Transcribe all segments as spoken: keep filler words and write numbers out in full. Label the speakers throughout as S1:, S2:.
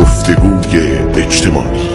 S1: گفتگوی اجتماعی.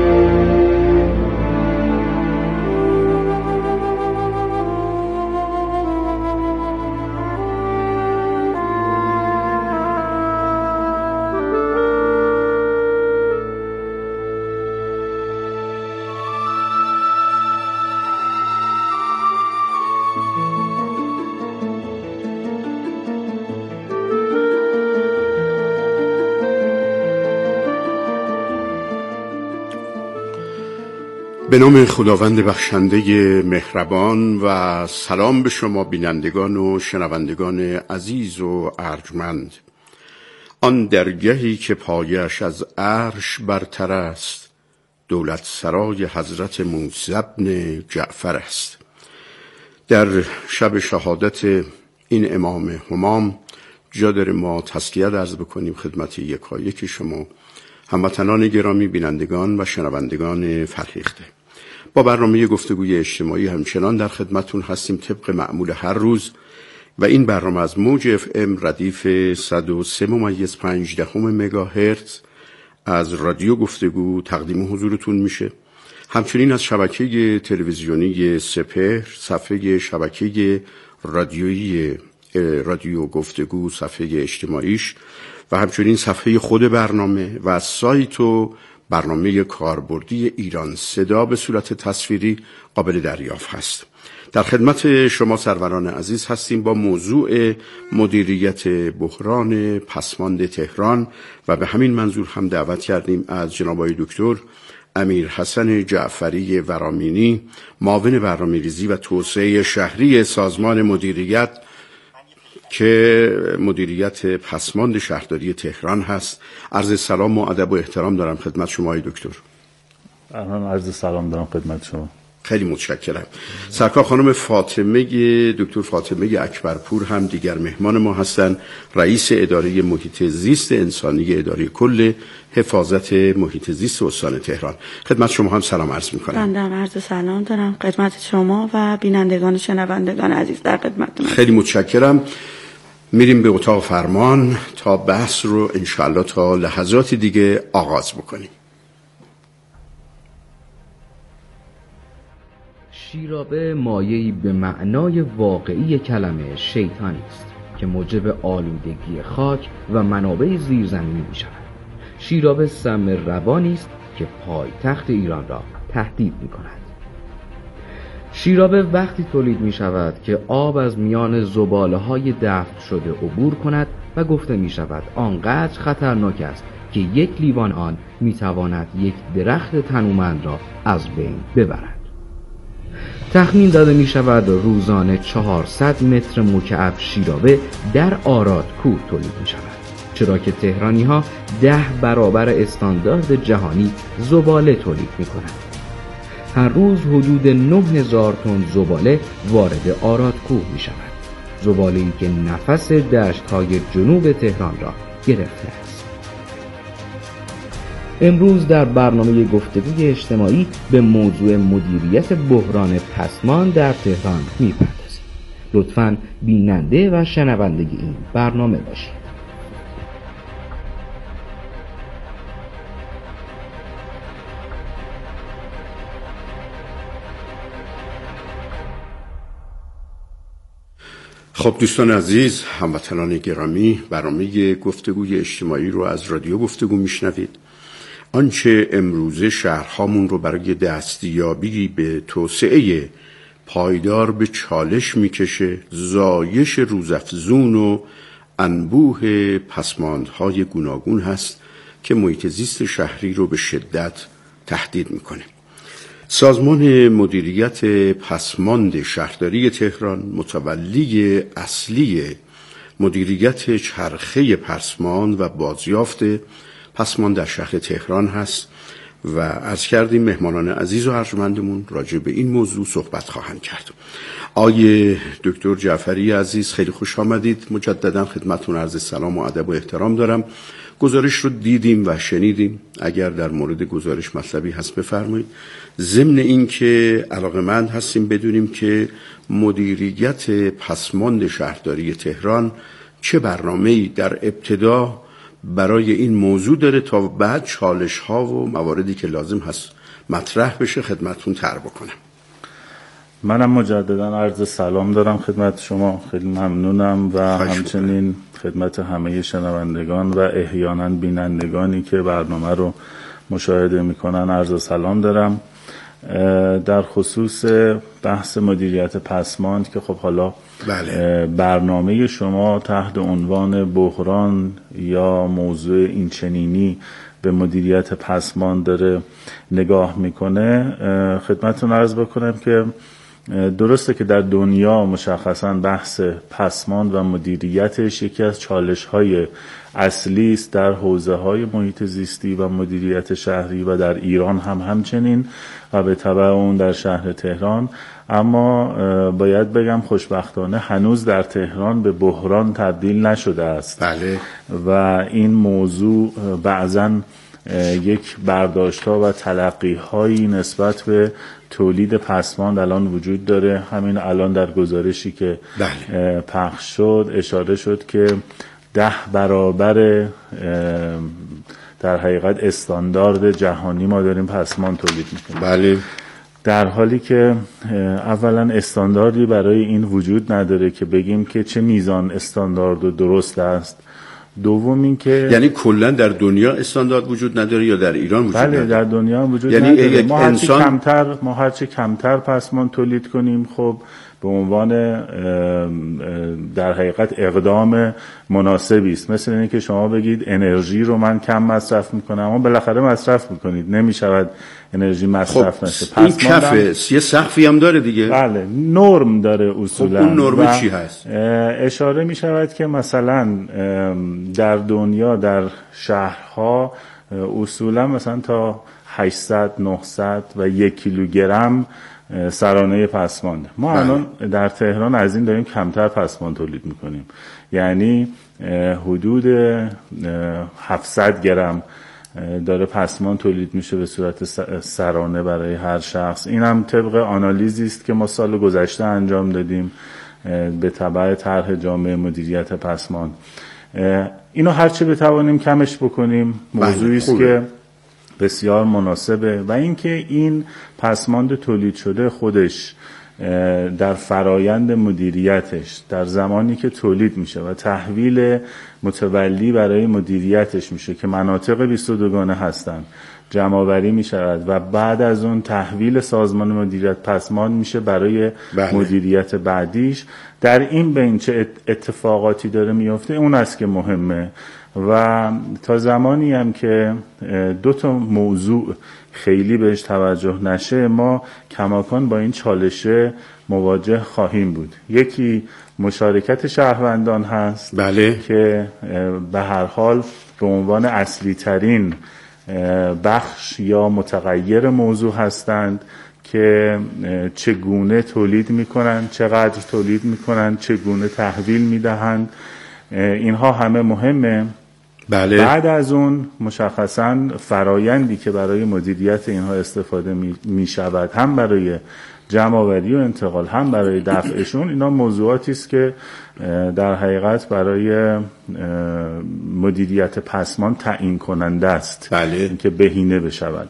S1: به نام خداوند بخشنده مهربان و سلام به شما بینندگان و شنوندگان عزیز و ارجمند. آن درگهی که پایش از عرش برتر است، دولت سرای حضرت موسی بن جعفر است. در شب شهادت این امام همام جا داره ما تسلیت عرض بکنیم خدمت یکایک شما هموطنان گرامی، بینندگان و شنوندگان فرهیخته. با برنامه گفتگوی اجتماعی همچنان در خدمتون هستیم طبق معمول هر روز و این برنامه از موج اف ام ردیف صد و سه ممیز پنج دهم مگاهرتز از رادیو گفتگو تقدیم حضورتون میشه. همچنین از شبکه تلویزیونی سپهر، صفحه شبکه رادیویی رادیو گفتگو، صفحه اجتماعیش و همچنین صفحه خود برنامه و از سایت و برنامه کاربردی ایران صدا به صورت تصویری قابل دریافت هست. در خدمت شما سروران عزیز هستیم با موضوع مدیریت بحران پسماند تهران و به همین منظور هم دعوت کردیم از جناب آقای دکتر امیر حسن جعفری ورامینی، معاون برنامه‌ریزی و توسعه شهری سازمان مدیریت که مدیریت پسماند شهرداری تهران هست. عرض سلام و ادب و احترام دارم خدمت شما ای دکتر.
S2: من عرض سلام دارم خدمت شما.
S1: خیلی متشکرم. سرکار خانم فاطمه دکتر فاطمه اکبرپور هم دیگر مهمان ما هستند، رئیس اداره محیط زیست انسانی اداره کل حفاظت محیط زیست استان تهران. خدمت شما هم سلام عرض می‌کنم.
S3: من هم عرض سلام دارم خدمت شما و بینندگان و شنوندگان عزیز در خدمتتون.
S1: خیلی متشکرم. میریم به اتاق فرمان تا بحث رو انشالله تا لحظات دیگه آغاز بکنیم.
S4: شیرابه مایه‌ای به معنای واقعی کلمه شیطانی است که موجب آلودگی خاک و منابع زیرزمینی می شود. شیرابه سم روانی است که پایتخت ایران را تهدید می کند. شیرابه وقتی تولید می شود که آب از میان زباله های دفن شده عبور کند و گفته می شود آنقدر خطرناک است که یک لیوان آن می تواند یک درخت تنومند را از بین ببرد. تخمین داده می شود روزانه چهارصد متر مکعب شیرابه در آراد کوه تولید می شود، چرا که تهرانی ها ده برابر استاندارد جهانی زباله تولید می کنند. هر روز حدود نه هزار تن زباله وارد آراد کوه می شود، زباله‌ای که نفس دشت‌های جنوب تهران را گرفته است. امروز در برنامه گفتگوی اجتماعی به موضوع مدیریت بحران پسماند در تهران می‌پردازیم. لطفاً بیننده و شنونده این برنامه باشید.
S1: خب دوستان عزیز، هموطنان گرامی، برنامه گفتگوی اجتماعی رو از رادیو گفتگو میشنوید. آنچه امروزه شهرهامون رو برای دستیابی به توسعه پایدار به چالش میکشه، زایش روزافزون و انبوه پسماندهای گوناگون هست که محیط زیست شهری رو به شدت تهدید میکنه. سازمان مدیریت پسماند شهرداری تهران متولی اصلی مدیریت چرخه پسماند و بازیافت پسماند در شهر تهران هست و عرض کردیم مهمانان عزیز و ارجمندمون راجع به این موضوع صحبت خواهند کرد. آقای دکتر جعفری عزیز خیلی خوش آمدید. مجددا خدمتتون عرض سلام و ادب و احترام دارم. گزارش رو دیدیم و شنیدیم. اگر در مورد گزارش مطلبی هست بفرمایید. ضمن این که علاقه‌مند هستیم بدونیم که مدیریت پسماند شهرداری تهران چه برنامه‌ای در ابتدا برای این موضوع داره تا بعد چالش ها و مواردی که لازم هست مطرح بشه خدمتتون طرح بکنم.
S2: منم مجددا عرض سلام دارم خدمت شما، خیلی ممنونم و همچنین خدمت همه شنوندگان و احیانا بینندگانی که برنامه رو مشاهده میکنن عرض سلام دارم. در خصوص بحث مدیریت پسماند که خب حالا
S1: بله.
S2: برنامه شما تحت عنوان بحران یا موضوع اینچنینی به مدیریت پسماند داره نگاه میکنه، خدمتتون عرض بکنم که درسته که در دنیا مشخصا بحث پسماند و مدیریتش یکی از چالش‌های اصلی است در حوزه‌های محیط زیستی و مدیریت شهری و در ایران هم همچنین و به تبع اون در شهر تهران، اما باید بگم خوشبختانه هنوز در تهران به بحران تبدیل نشده است.
S1: بله.
S2: و این موضوع بعضاً یک برداشت‌ها و تلقی‌هایی نسبت به تولید پسماند الان وجود داره. همین الان در گزارشی که
S1: بله.
S2: پخش شد اشاره شد که ده برابر در حقیقت استاندارد جهانی ما داریم پسماند تولید میکنیم.
S1: بله.
S2: در حالی که اولا استانداردی برای این وجود نداره که بگیم که چه میزان استاندارد و درست است. دوم این که
S1: یعنی کلا در دنیا استاندارد وجود نداره یا در ایران وجود
S2: بله
S1: نداره؟
S2: در دنیا وجود
S1: یعنی
S2: نداره. ما هرچی
S1: انسان...
S2: کمتر ما هرچی کمتر پسماند تولید کنیم خب به عنوان در حقیقت اقدام مناسبی است. مثل اینه که شما بگید انرژی رو من کم مصرف میکنم، اما بالاخره مصرف میکنید، نمیشود انرژی مصرف
S1: خب
S2: نشه.
S1: این کفه یه سقفی هم داره دیگه.
S2: بله نرم داره اصولا.
S1: خب اون نرم چی هست؟
S2: اشاره میشود که مثلا در دنیا در شهرها اصولا مثلا تا هشتصد نهصد و یک کیلوگرم سرانه پسماند. ما الان در تهران از این داریم کمتر پسماند تولید میکنیم، یعنی حدود هفتصد گرم داره پسماند تولید میشه به صورت سرانه برای هر شخص. این هم طبق آنالیزی است که ما سال گذشته انجام دادیم به تبع طرح جامع مدیریت پسماند. اینو هرچی بتوانیم کمش بکنیم موضوعی است که بسیار مناسبه. و اینکه این پسماند تولید شده خودش در فرایند مدیریتش در زمانی که تولید میشه و تحویل متولی برای مدیریتش میشه که مناطق بیست و دو گانه هستن جمع‌آوری میشود و بعد از اون تحویل سازمان مدیریت پسماند میشه برای
S1: بله.
S2: مدیریت بعدیش. در این بین چه اتفاقاتی داره میفته اون است که مهمه. و تا زمانی هم که دو تا موضوع خیلی بهش توجه نشه ما کماکان با این چالشه مواجه خواهیم بود. یکی مشارکت شهروندان هست
S1: بله.
S2: که به هر حال به عنوان اصلی ترین بخش یا متغیر موضوع هستند که چگونه تولید میکنن، چقدر تولید میکنن، چگونه تحویل میدهند. اینها همه مهمه.
S1: بله.
S2: بعد از اون مشخصاً فرایندی که برای مدیریت اینها استفاده می, می شود هم برای جمع‌آوری و انتقال هم برای دفعشون، اینا موضوعاتی است که در حقیقت برای مدیریت پسماند تعیین کننده است.
S1: بله.
S2: اینکه بهینه بشود.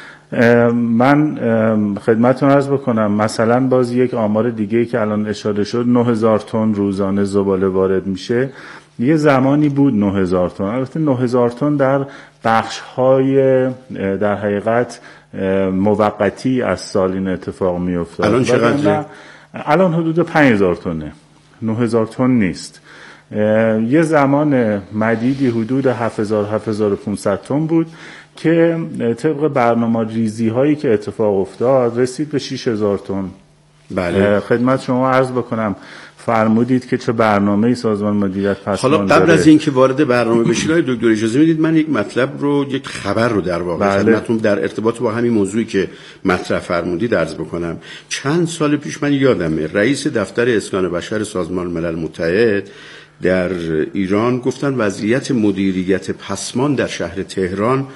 S2: من خدمتتون عرض بکنم مثلا باز یک آمار دیگه‌ای که الان اشاره شد نه هزار تن روزانه زباله وارد میشه. یه زمانی بود نه هزار تن. البته نه هزار تن در بخش‌های در حقیقت موقتی از سال این اتفاق میافتاد.
S1: الان چقدره؟
S2: الان حدود پنج هزار تنه. نه هزار تن نیست. یه زمان مدیدی حدود هفت هزار هفت هزار و پانصد تن بود که طبق برنامه ریزی هایی که اتفاق افتاد رسید به شش هزار تن.
S1: بله.
S2: خدمت شما عرض بکنم فرمودید که چه برنامه‌ای سازمان مدیریت پسماند
S1: حالا قبل از اینکه وارد برنامه بشید آقای دکتر اجازه میدید من یک مطلب رو یک خبر رو در واقع خدمتتون در ارتباط با همین موضوعی که مطرح فرمودید عرض بکنم. چند سال پیش من یادمه رئیس دفتر اسکان بشر سازمان ملل متحد در ایران گفتن وضعیت مدیریت پسماند در شهر تهران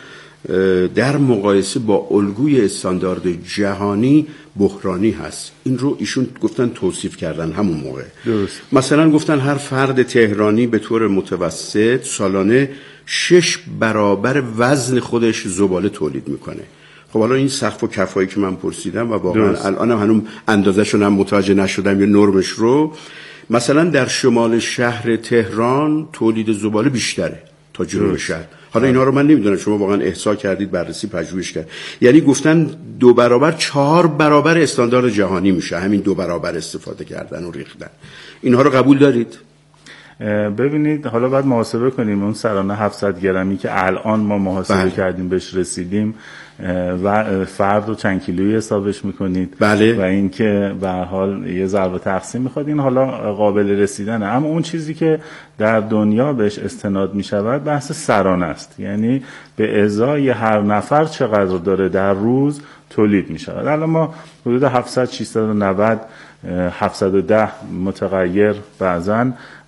S1: در مقایسه با الگوی استاندارد جهانی بحرانی هست. این رو ایشون گفتن توصیف کردن همون موقع.
S2: درست.
S1: مثلا گفتن هر فرد تهرانی به طور متوسط سالانه شش برابر وزن خودش زباله تولید میکنه. خب حالا این سقف و کفایی که من پرسیدم و واقعا الانم هنوز اندازه‌شو هم متوجه نشدم یا نرمش رو، مثلا در شمال شهر تهران تولید زباله بیشتره تا جنوب شهر. حالا اینا رو من نمیدونم، شما واقعا احصا کردید، بررسی پژوهش کرد، یعنی گفتن دو برابر چهار برابر استاندارد جهانی میشه همین دو برابر استفاده کردن و ریختن. اینها رو قبول دارید؟
S2: ببینید حالا باید محاسبه کنیم اون سرانه هفتصد گرمی که الان ما محاسبه بله. کردیم بهش رسیدیم و فرد و چند کیلویی حسابش میکنید
S1: بله.
S2: و اینکه به هر حال یه ضرب تقسیم میخواد، این حالا قابل رسیدنه. اما اون چیزی که در دنیا بهش استناد میشود بحث سرانه است، یعنی به ازای هر نفر چقدر داره در روز تولید میشود. الان ما حدود هفتصد ششصد و نود هفتصد و ده متغیر بعضاً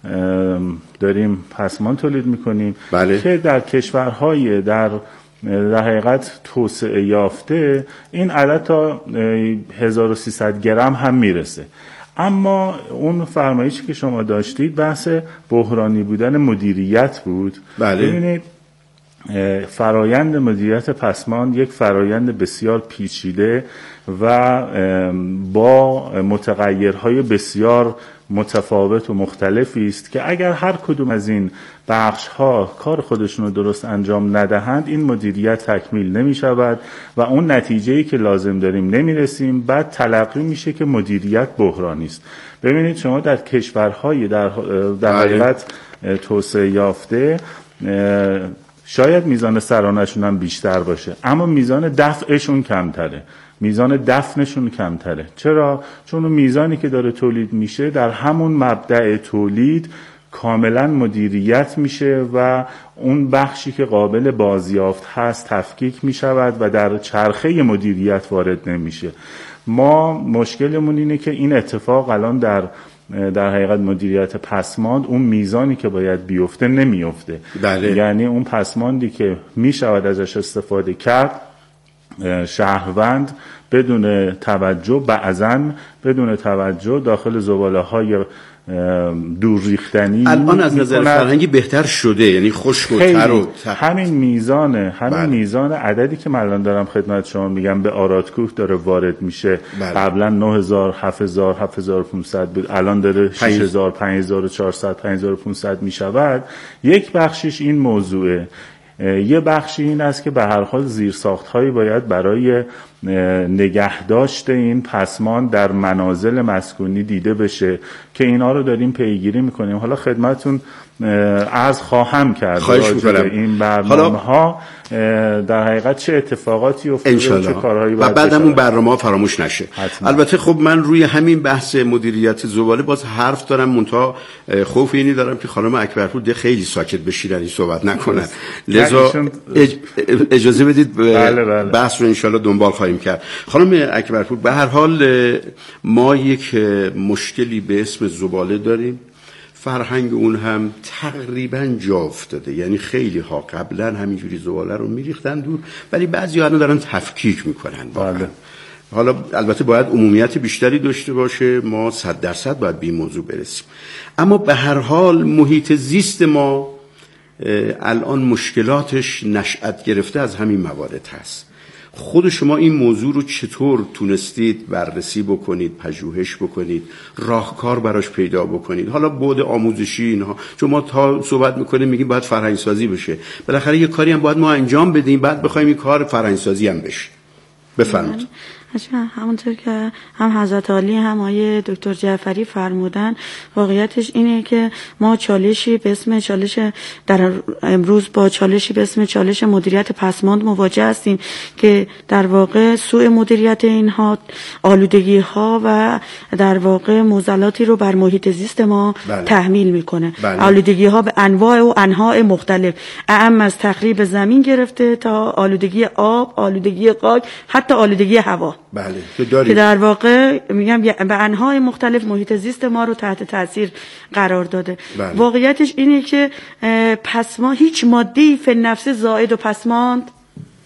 S2: داریم پسمان تولید میکنیم
S1: بله.
S2: که در کشورهای در در حقیقت توسعه یافته این عدد تا هزار و سیصد گرم هم میرسه. اما اون فرمایشی که شما داشتید بحث بحرانی بودن مدیریت بود.
S1: بله.
S2: ببینید فرایند مدیریت پسماند یک فرایند بسیار پیچیده و با متغیرهای بسیار متفاوت و مختلفی است که اگر هر کدوم از این بخش‌ها کار خودشون رو درست انجام ندهند این مدیریت تکمیل نمی شود و اون نتیجه‌ای که لازم داریم نمی رسیم. بعد تلقی میشه که مدیریت بحرانی است. ببینید شما در کشورهای در در حقیقت توسعه یافته شاید میزان سرانه‌شون هم بیشتر باشه اما میزان دفعشون کمتره، میزان دفنشون کمتره. چرا؟ چون اون میزانی که داره تولید میشه در همون مبدأ تولید کاملا مدیریت میشه و اون بخشی که قابل بازیافت هست تفکیک میشود و در چرخه مدیریت وارد نمیشه. ما مشکلمون اینه که این اتفاق الان در در حقیقت مدیریت پسماند اون میزانی که باید بیفته نمیفته.
S1: بله.
S2: یعنی اون پسماندی که میشود ازش استفاده کرد شهروند بدون توجه بعضاً بدون توجه داخل زباله‌های دور ریختنی
S1: الان از نظر فرهنگی بهتر شده، یعنی خشک و تر و
S2: همین میزان همین
S1: بله.
S2: میزان عددی که من الان دارم خدمت شما میگم به آرادکوه داره وارد میشه.
S1: بله.
S2: قبلا نه هزار هفت هزار هفت هزار و پانصد بود، الان داره شش هزار پنج هزار و چهارصد پنج هزار و پانصد میشود. یک بخشش این موضوعه، یه بخشی این است که به هر حال زیرساخت‌هایی باید برای نگهداشت این پسمان در منازل مسکونی دیده بشه که اینا رو داریم پیگیری میکنیم. حالا خدمتون عرض خواهم کرد راجع به این برنامه ها در حقیقت چه اتفاقاتی افتاده و چه کارهایی باید
S1: و بعدم اون برنامه فراموش نشه.
S2: حتما.
S1: البته خب من روی همین بحث مدیریت زباله باز حرف دارم، منتها خوف اینی دارم که خانم اکبرپور ده خیلی ساکت بشیرن این صحبت نکنن، لذا اج... اجازه بدید
S2: بله بله.
S1: بحث رو انشالله دنبال خواهیم کرد. خانم اکبرپور به هر حال ما یک مشکلی به اسم زباله داریم، فرهنگ اون هم تقریبا جا افتاده، یعنی خیلی ها قبلا همینجوری زباله رو میریختن دور ولی بعضی ها دارن تفکیک میکنن.
S2: بله.
S1: حالا البته باید عمومیت بیشتری داشته باشه، ما صد درصد باید به این موضوع برسیم، اما به هر حال محیط زیست ما الان مشکلاتش نشأت گرفته از همین موارد هست. خود شما این موضوع رو چطور تونستید بررسی بکنید، پژوهش بکنید، راهکار براش پیدا بکنید؟ حالا بعد آموزشی اینها، چون ما تا صحبت میکنیم میگیم باید فرهنگ سازی بشه، بالاخره یه کاری هم باید ما انجام بدیم بعد بخوایم این کار فرهنگ سازی هم بشه. بفرمایید.
S3: همونطور که هم حضرت عالی هم آقای دکتر جعفری فرمودن، واقعیتش اینه که ما چالشی به اسم چالش در امروز با چالشی به اسم چالش مدیریت پسماند مواجه هستیم که در واقع سوء مدیریت اینها، آلودگی ها و در واقع معضلاتی رو بر محیط زیست ما
S1: بله.
S3: تحمیل میکنه.
S1: بله.
S3: آلودگی ها به انواع و انواع مختلف، اعم از تخریب زمین گرفته تا آلودگی آب، آلودگی خاک، حتی آلودگی هوا.
S1: بله.
S3: که در واقع میگم به انواع مختلف محیط زیست ما رو تحت تاثیر قرار داده.
S1: بله.
S3: واقعیتش اینه که پسما هیچ ماده‌ای فی النفس زائد و پسماند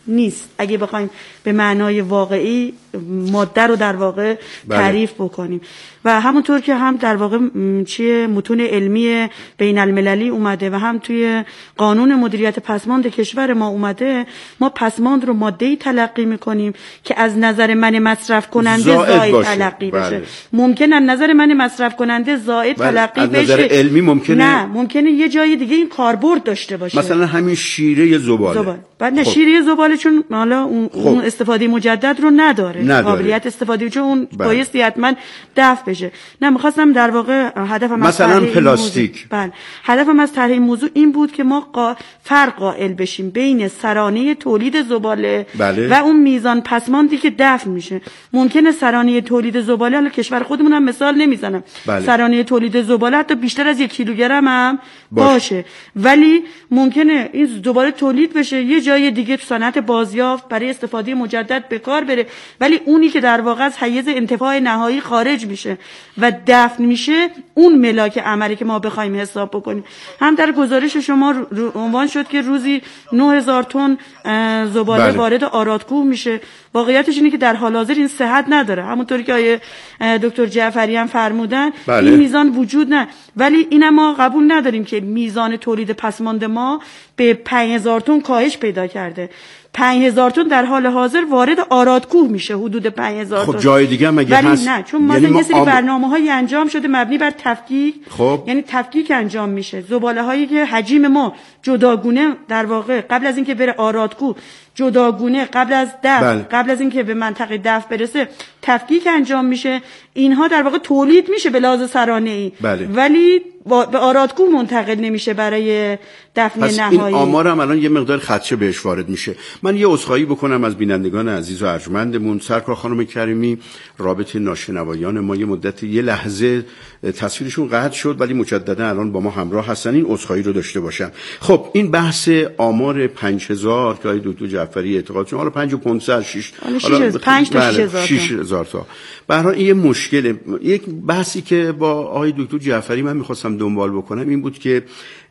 S3: نیست اگه بخوایم به معنای واقعی ماده رو در واقع تعریف بله. بکنیم. و همونطور که هم در واقع چیه متون علمی بین المللی اومده و هم توی قانون مدیریت پسماند کشور ما اومده، ما پسماند رو ماده‌ای تلقی میکنیم که از نظر من مصرف کننده زائد تلقی بشه. بله. ممکنه از نظر من مصرف کننده زائد تلقی بشه،
S1: از نظر علمی ممکنه
S3: نه، ممکنه یه جای دیگه این کاربرد داشته باشه.
S1: مثلا همین شیره زباله
S3: زباله. بعد نه خب. شیره زباله چون حالا اون, خب. اون استفاده مجدد رو نداره, نداره. قابلیت استفاده، چون اون بله. بایستی حتما دفع بشه. نه، می‌خواستم در واقع هدفم
S1: مثلا پلاستیک،
S3: بله، هدفم از طرح این موضوع این بود که ما قا... فرق قائل بشیم بین سرانه تولید زباله
S1: بله.
S3: و اون میزان پسماندی که دفع میشه. ممکنه سرانه تولید زباله، حالا کشور خودمون هم مثال نمیزنم، بله. سرانه تولید زباله حتی بیشتر از یک کیلوگرم هم باشه. باشه ولی ممکنه این زباله تولید بشه یه جای دیگه تو صنعت بازیافت برای استفاده مجدد به کار بره، ولی اونی که در واقع از حیز انتفاع نهایی خارج میشه و دفن میشه اون ملاک عملی که ما بخوایم حساب بکنیم. هم در گزارش شما عنوان شد که روزی نه هزار تن زباله بله. وارد آرادکوه میشه. واقعیتش اینه که در حال حاضر این صحت نداره، همونطوری که آیه دکتر جعفری هم فرمودن بله. این میزان وجود نه، ولی اینم ما قبول نداریم که میزان تولید پسماند ما به پنج هزار تن کاهش پیدا کرده. پنج هزار تن در حال حاضر وارد آرادکوه میشه، حدود پنج هزار تن.
S1: خب جای دیگه هم مگه هست؟
S3: نه، چون ما یعنی یه سری آم... برنامه‌های انجام شده مبنی بر تفکیک،
S1: خب.
S3: یعنی تفکیک انجام میشه. زباله‌هایی که حجم ما جداگونه در واقع قبل از اینکه بره آرادکوه جداگونه قبل از دفع بله. قبل از اینکه به منطقه دفع برسه تفکیک انجام میشه، اینها در واقع تولید میشه به لحاظ سرانه‌ای
S1: بله.
S3: ولی به آرادکوه منتقل نمیشه برای دفن
S1: پس
S3: نهایی.
S1: این آمار هم الان یه مقدار خدشه بهش وارد میشه. من یه عذرخواهی بکنم از بینندگان عزیز و ارجمندمون. سرکار خانم کریمی، رابطه ناشنوایان ما یه مدت یه لحظه تصویرشون قطع شد ولی مجددا الان با ما همراه هستن، این عذرخواهی رو داشته باشم. خب این بحث آمار پنج هزار که آقای دکتر جعفری اعتقادشون حالا پنج و پانصد شش
S3: حالا پنج تا
S1: شش هزار تا به هر حال این مشکله. یک بحثی که با آقای دکتر جعفری من می‌خواستم دنبال بکنم این بود که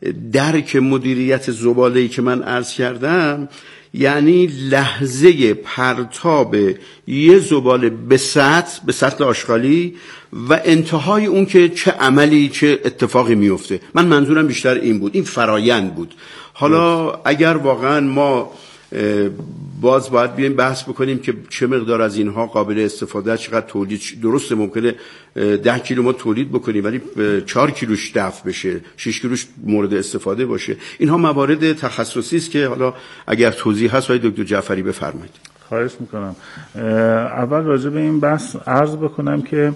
S1: درک مدیریت زباله‌ای که من عرض کردم، یعنی لحظه پرتاب یه زباله به سطح به سطح آشغالی و انتهای اون که چه عملی چه اتفاقی میفته. من منظورم بیشتر این بود، این فرایند بود. حالا اگر واقعا ما باز باید بیایم بحث بکنیم که چه مقدار از اینها قابل استفاده، چقدر تولید، درسته ممکنه ده کیلو ما تولید بکنیم ولی چهار کیلوش دفع بشه، شش کیلوش مورد استفاده باشه. اینها موارد تخصصی است که حالا اگر توضیح هست آقای دکتر جعفری بفرمایید.
S2: خواهش میکنم. اول راجع به این بحث عرض بکنم که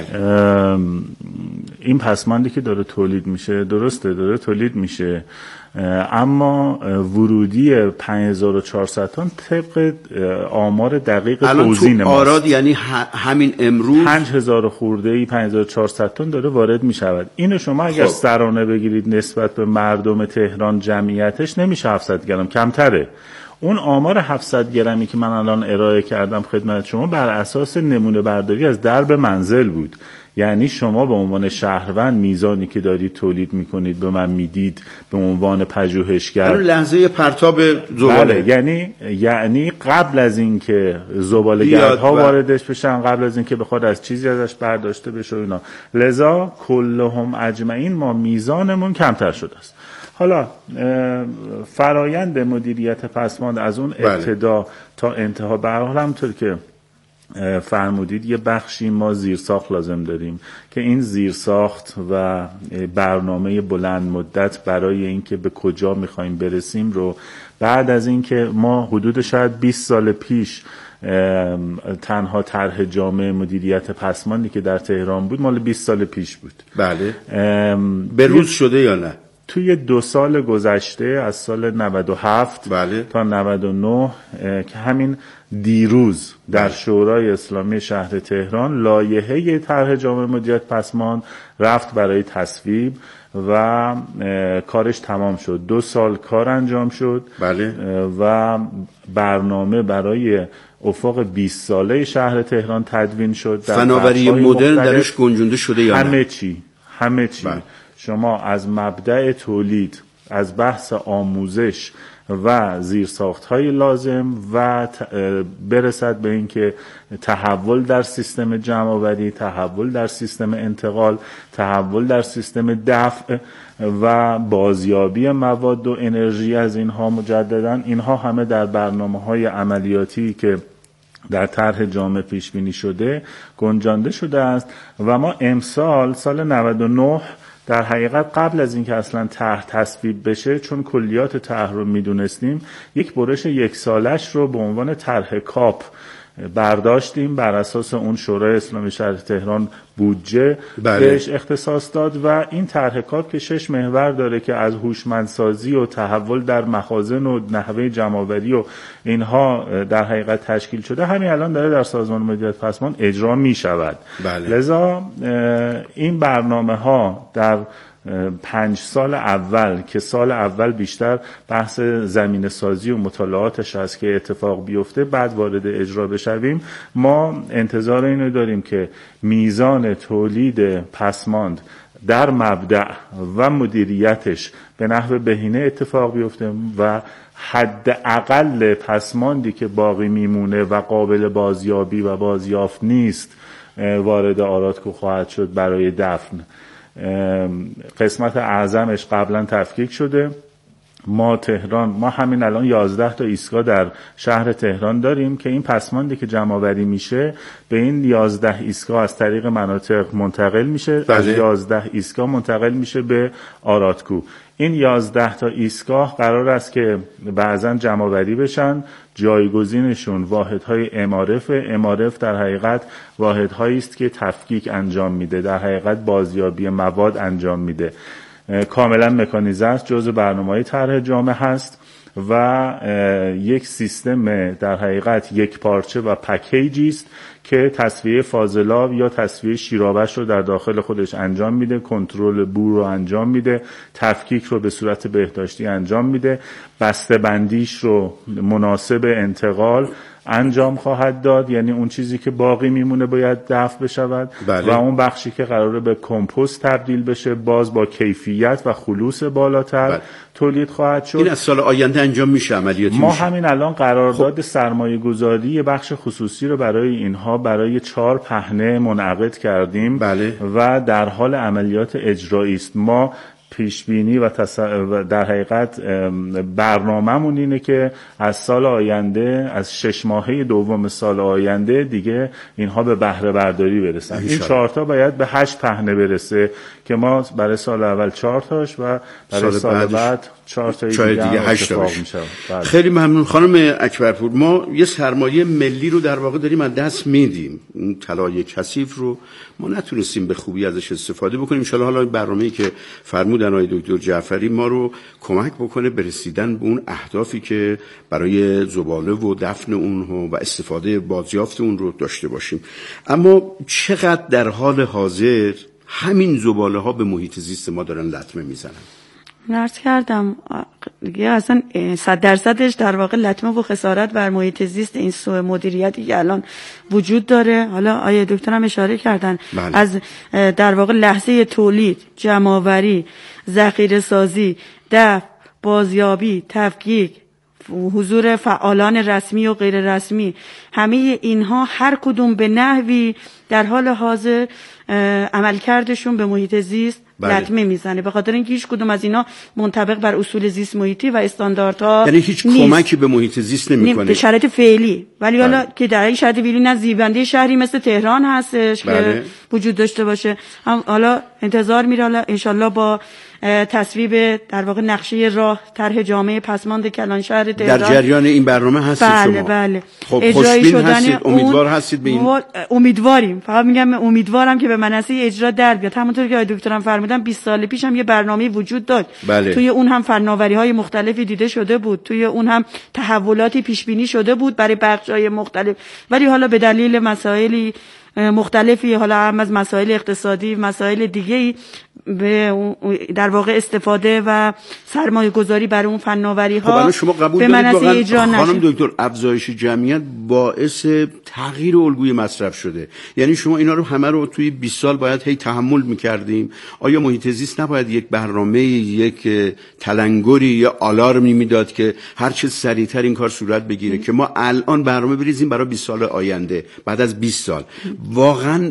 S2: این پسماندی که داره تولید میشه درسته داره تولید میشه، اما ورودی پنج هزار و چهارصد تن طبق آمار دقیق توزیع ماست.
S1: آراد یعنی همین امروز
S2: پنج هزار خورده ای پنج هزار و چهارصد تن داره وارد میشود. اینو شما اگر خب. سرانه بگیرید نسبت به مردم تهران جمعیتش نمیشه هفتصد گرم، کمتره. اون آمار هفتصد گرمی که من الان ارائه کردم خدمت شما بر اساس نمونه برداری از درب منزل بود. یعنی شما به عنوان شهروند میزانی که دارید تولید میکنید به من میدید به عنوان پژوهشگر
S1: لحظه پرتاب زباله.
S2: بله، یعنی یعنی قبل از اینکه زباله‌گردها واردش بشن، قبل از اینکه بخواد از چیزی ازش برداشته بشه اینا، لذا کلهم اجمعین ما میزانمون کمتر شده است. حالا فرایند مدیریت پسماند از اون ابتدا بله. تا انتها به هر حال همونطور که فرمودید یه بخشی ما زیرساخت لازم داریم که این زیرساخت و برنامه بلند مدت برای اینکه به کجا میخوایم برسیم رو بعد از اینکه ما حدود شاید بیست سال پیش تنها طرح جامع مدیریت پسماندی که در تهران بود مال بیست سال پیش بود.
S1: بله. به روز شده یا نه؟
S2: توی دو سال گذشته از سال نود و هفت
S1: بله.
S2: تا نود و نه که همین دیروز در شورای اسلامی شهر تهران لایحه طرح جامع مدیریت پسماند رفت برای تصویب و کارش تمام شد. دو سال کار انجام شد
S1: بله.
S2: و برنامه برای افق بیست ساله شهر تهران تدوین شد.
S1: فناوری مدرن درش گنجونده شده یا نه؟
S2: همه چی همه چی
S1: بله.
S2: شما از مبدأ تولید، از بحث آموزش و زیرساخت‌های لازم و برسد به اینکه تحول در سیستم جمع‌آوری، تحول در سیستم انتقال، تحول در سیستم دفع و بازیابی مواد و انرژی از اینها مجدداً، اینها همه در برنامه‌های عملیاتی که در طرح جامع پیش بینی شده گنجانده شده است و ما امسال سال نود و نه در حقیقت قبل از اینکه اصلا طرح تصویب بشه، چون کلیات طرح رو میدونستیم، یک برش یک سالش رو به عنوان طرح کاپ برداشتیم. بر اساس اون شورای اسلامی شهر تهران بودجه
S1: بله.
S2: بهش اختصاص داد و این طرح کاپ که شش محور داره که از هوشمندسازی و تحول در مخازن و نحوه جمع‌آوری و اینها در حقیقت تشکیل شده، همین الان داره در سازمان مدیریت پسماند اجرا می شود.
S1: بله.
S2: لذا این برنامه ها در پنج سال اول که سال اول بیشتر بحث زمینه سازی و مطالعاتش هست که اتفاق بیفته، بعد وارد اجرا بشویم، ما انتظار اینو داریم که میزان تولید پسماند در مبدأ و مدیریتش به نحو بهینه اتفاق بیفته و حد اقل پسماندی که باقی میمونه و قابل بازیابی و بازیافت نیست وارد آرادکو خواهد شد برای دفن. قسمت اعظمش قبلا تفکیک شده. ما تهران ما همین الان یازده تا ایستگاه در شهر تهران داریم که این پسماندی که جمع آوری میشه به این یازده ایستگاه از طریق مناطق منتقل میشه. بله. از یازده ایستگاه منتقل میشه به آرادکو. این یازده تا ایستگاه قرار است که بعضا جمع آوری بشن، جایگزینشون واحدهای امارف. امارف در حقیقت واحدهایی است که تفکیک انجام میده، در حقیقت بازیابی مواد انجام میده، کاملا مکانیزه است، جزء برنامه‌های طرح جامع هست و یک سیستم در حقیقت یک پارچه و پکیجی است که تصفیه فاضلاب یا تصفیه شیرابش رو در داخل خودش انجام میده، کنترل بور رو انجام میده، تفکیک رو به صورت بهداشتی انجام میده، بسته بندیش رو مناسب انتقال انجام خواهد داد، یعنی اون چیزی که باقی میمونه باید دفع بشود. بله. و اون بخشی که قراره به کمپوست تبدیل بشه باز با کیفیت و خلوص بالاتر بله. تولید خواهد شد.
S1: این از سال آینده انجام میشه، عملیاتی
S2: ما
S1: میشه.
S2: همین الان قرارداد خب. سرمایه گذاری بخش خصوصی رو برای اینها برای چهار پهنه منعقد کردیم. بله. و در حال عملیات اجرایی است. ما پیش بینی و, تص... و در حقیقت برنامه‌مون اینه که از سال آینده، از شش ماهه دوم سال آینده دیگه اینها به بهره برداری برسن. این چهار تا باید به هشت پهنه برسه که ما برای سال اول چهار تاش و برای سال, سال بعد چهار تا دیگه, دیگه هشت تا میشه.
S1: خیلی ممنون خانم اکبرپور. ما یه سرمایه ملی رو در واقع داریم از دست میدیم. اون طلای کثیف رو ما نتونستیم به خوبی ازش استفاده بکنیم. ان شاءالله حالا این برنامه‌ای که فرمودن آقای دکتر جعفری ما رو کمک بکنه به رسیدن به اون اهدافی که برای زباله و دفن اون و استفاده بازیافت اون رو داشته باشیم. اما چقدر در حال حاضر همین زباله ها به محیط زیست ما دارن لطمه میزنن؟
S3: نرس کردم دیگه، اصلا صد درصدش در واقع لطمه و خسارت بر محیط زیست این سوء مدیریتی که الان وجود داره. حالا آیه دکتر هم اشاره کردن بله. از در واقع لحظه تولید، جمع‌آوری، ذخیره سازی، دفع، بازیابی، تفکیک، حضور فعالان رسمی و غیر رسمی، همه اینها هر کدوم به نحوی در حال حاضر عملکردشون به محیط زیست بله. لطمه میزنه، به خاطر اینکه هیچ کدوم از اینا منطبق بر اصول زیست محیطی و استانداردها،
S1: یعنی هیچ
S3: نیست.
S1: کمکی به محیط زیست نمیکنه
S3: به شرایط فعلی. ولی بله. حالا که در این شرایط فعلی نه زیبنده شهری مثل تهران هستش بله. که وجود داشته باشه. حالا انتظار میره حالا انشالله با تصویب در واقع نقشه راه طرح جامعه پسماند کلان شهر تهران
S1: در جریان این برنامه هستید
S3: بله
S1: شما؟
S3: بله
S1: خب خوشبین هستید؟ امیدوار هستید به این؟
S3: امیدواریم. فقط میگم امیدوارم که به منصه اجرا در بیاد. همونطور که آقای دکترم فرمودن بیست سال پیش هم یه برنامه وجود داشت. بله. توی اون هم فناوری‌های مختلفی دیده شده بود، توی اون هم تحولاتی پیش بینی شده بود برای بخش‌های مختلف، ولی حالا به دلیل مسائلی مختلفی، حالا هم از مسائل اقتصادی، مسائل دیگه‌ای به در واقع استفاده و سرمایه گذاری برای اون فناوری ها.
S1: خب شما قبول دارید واقعا خانم دکتر افزایش جمعیت باعث تغییر الگوی مصرف شده؟ یعنی شما اینا رو همه رو توی بیست سال باید هی تحمل می‌کردیم؟ آیا محیط زیست نباید یک برنامه، یک تلنگری یا آلارمی میداد که هر چه سریعتر این کار صورت بگیره که ما الان برنامه بریزیم برای بیست سال آینده، بعد از بیست سال واقعا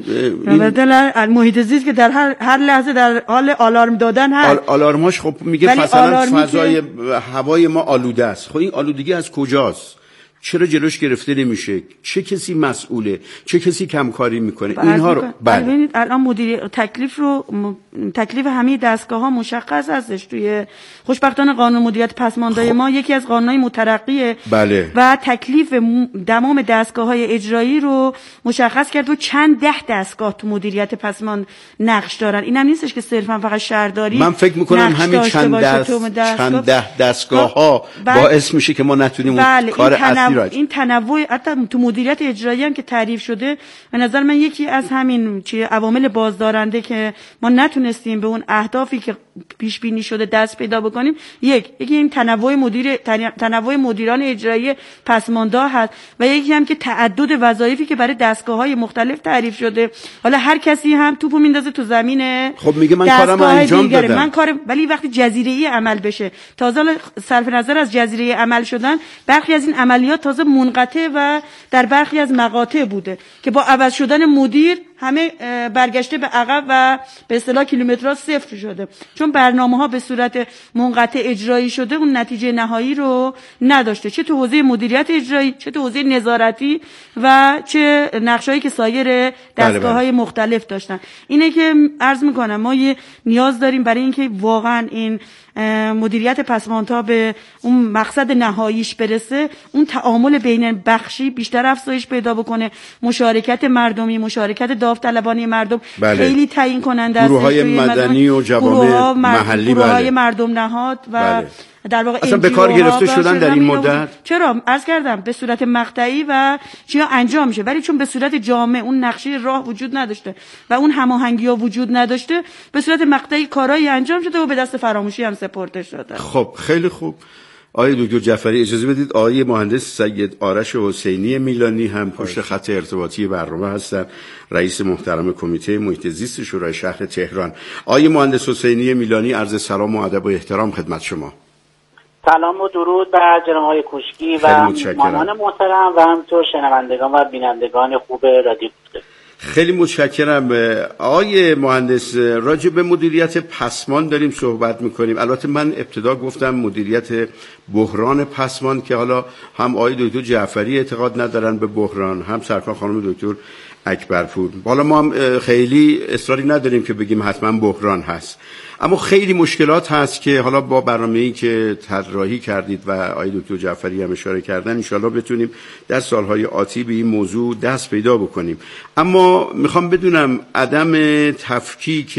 S3: این محیط زیست که در هر هر لحظه در حال آلارم دادن هست.
S1: آل آلارماش خب میگه مثلا فضای هوای ما آلوده است. خب این آلودگی از کجاست؟ چرا جلوش گرفته نمیشه؟ چه کسی مسئوله؟ چه کسی کمکاری میکنه؟ اینها رو
S3: بله ببینید الان مدیر تکلیف رو تکلیف همه دستگاه‌ها مشخص هستش توی خوشبختانه قانون مدیریت پسماندهای خب. ما یکی از قانون‌های مترقیه
S1: بله.
S3: و تکلیف تمام دستگاه‌های اجرایی رو مشخص کرد و چند ده دستگاه تو مدیریت پسماند نقش دارن. اینم نیستش که صرفا فقط شهرداری.
S1: من فکر می‌کنم همین چند دست چند ده دستگاه‌ها باعث میشه که ما نتونیم
S3: بله.
S1: کار اصلی
S3: این تنوع حتی تو مدیریت اجرایی هم که تعریف شده به نظر من یکی از همین چیه عوامل بازدارنده که ما نتونستیم به اون اهدافی که پیش بینی شده دست پیدا بکنیم، یک یکی این تنوع مدیر تنوع مدیران اجرایی پسماندا هست و یکی هم که تعدد وظایفی که برای دستگاه‌های مختلف تعریف شده. حالا هر کسی هم توپو میندازه تو زمین.
S1: خب میگه من کارم انجام دادم.
S3: من کار ولی وقتی جزیره‌ای عمل بشه، تازه صرف نظر از جزیره‌ای عمل شدن، برخی از این عملیات تازه منقطع و در برخی از مقاطع بوده که با عوض شدن مدیر همه برگشته به عقب و به اصطلاح کیلومترها صفر شده، چون برنامه‌ها به صورت منقطع اجرایی شده اون نتیجه نهایی رو نداشته، چه تو حوزه مدیریت اجرایی، چه تو حوزه نظارتی و چه نقشه‌ای که سایر دستگاه‌های مختلف داشتن. اینه که عرض می‌کنم ما یه نیاز داریم برای اینکه واقعاً این مدیریت پسماندها به اون مقصد نهاییش برسه، اون تعامل بین بخشی بیشتر افزایش پیدا بکنه، مشارکت مردمی، مشارکت داوطلبانه مردم
S1: بله.
S3: خیلی تعیین کننده است.
S1: گروه‌های مدنی و جوامع محلی،
S3: گروه‌های
S1: بله.
S3: مردم نهاد و
S1: بله.
S3: در واقع
S1: اصلا به کار گرفته شدن در این مدت.
S3: چرا عرض کردم به صورت مقطعی و چیا انجام میشه، ولی چون به صورت جامع اون نقشه راه وجود نداشته و اون هماهنگی‌ها وجود نداشته، به صورت مقطعی کارهایی انجام شده و به دست فراموشی هم سپرده شده.
S1: خب خیلی خوب. آقای دکتر جعفری اجازه بدید آقای مهندس سید آرش حسینی میلانی هم پشت خط ارتباطی برنامه هستن، رئیس محترم کمیته محیط زیست شورای شهر تهران. آقای مهندس حسینی میلانی عرض سلام و ادب و احترام خدمت شما.
S5: سلام و درود بر جناب آقای کوشکی و مهمان محترم و همینطور شنوندگان و بینندگان خوب رادیو.
S1: خیلی متشکرم. آقای مهندس راجع به مدیریت پسماند داریم صحبت میکنیم. البته من ابتدا گفتم مدیریت بحران پسماند که حالا هم آقای دکتر جعفری اعتقاد ندارن به بحران، هم سرکار خانم دکتر اکبرپور. حالا ما هم خیلی اصراری نداریم که بگیم حتما بحران هست، اما خیلی مشکلات هست که حالا با برنامه‌ای که طراحی کردید و آقای دکتر جعفری هم اشاره کردن انشالله بتونیم در سالهای آتی به این موضوع دست پیدا بکنیم. اما میخوام بدونم عدم تفکیک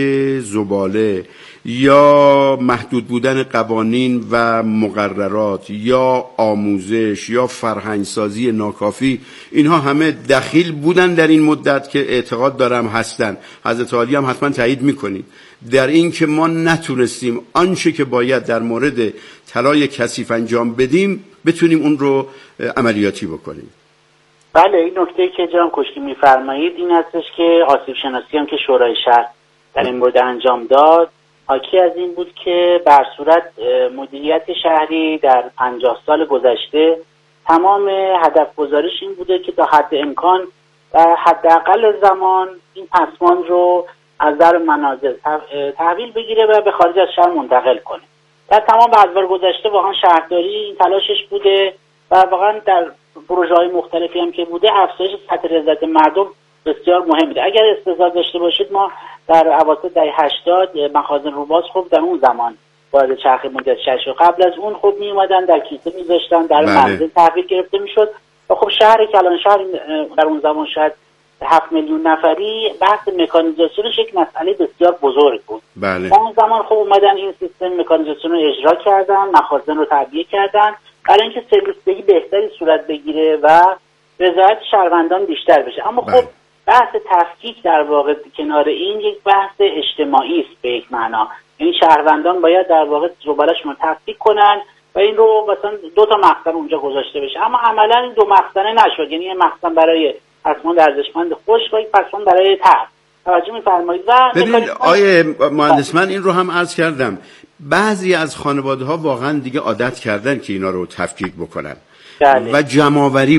S1: زباله یا محدود بودن قوانین و مقررات یا آموزش یا فرهنگسازی ناکافی، اینها همه دخیل بودن در این مدت که اعتقاد دارم هستن. حضرت عالی هم حتما تایید میکنید در این که ما نتونستیم آنچه که باید در مورد طلای کثیف انجام بدیم بتونیم اون رو عملیاتی بکنیم.
S5: بله، این نکته که جناب کوشکی میفرمایید این هستش که آسیب شناسی هم که شورای شهر در این مورد انجام داد حاکی از این بود که بر صورت مدیریت شهری در پنجاه سال گذشته تمام هدف گذاریش این بوده که تا حد امکان در حداقل زمان این پسماند رو از در منازل تحویل بگیره و به خارج از شهر منتقل کنه. در تمام ادوار گذشته واقعا شهرداری این تلاشش بوده و واقعا در پروژه‌های مختلفی هم که بوده افزایش سطح رضایت مردم بسیار مهمه. اگر استظهار داشته باشید ما در اواسط دهه هشتاد مخازن روباز خب در اون زمان وارد چرخه مدت شش و قبل از اون خب می اومدن در کیسه می‌ذاشتن در منزل تحویل گرفته میشد و خب شهر کلان شهر در اون زمان شاید هفت میلیون نفری بحث مکانیزاسیونش یک مسئله بسیار بزرگ بود.
S1: بله.
S5: اون زمان خب اومدن این سیستم مکانیزاسیون رو اجرا کردن، مخازن رو تعبیه کردن برای اینکه سرویسدهی بهتری صورت بگیره و رضایت شهروندان بیشتر بشه. اما خب بحث تفکیک در واقع کنار این یک بحث اجتماعی است به یک معنا. یعنی شهروندان باید در واقع زباله‌شون رو تفکیک کنن و این رو مثلا دو تا مخزن اونجا گذاشته بشه، اما عملا این دو مخزنه نشد. یعنی یه مخزن برای پسماند ارزشمند خشک و یک پسماند برای تر. توجه می‌فرمایید؟ و
S1: ببینید آیه مهندس، من این رو هم عرض کردم، بعضی از خانواده‌ها واقعا دیگه عادت کردن که اینا رو تفکیک بکنن
S5: بله.
S1: و جمع‌آوری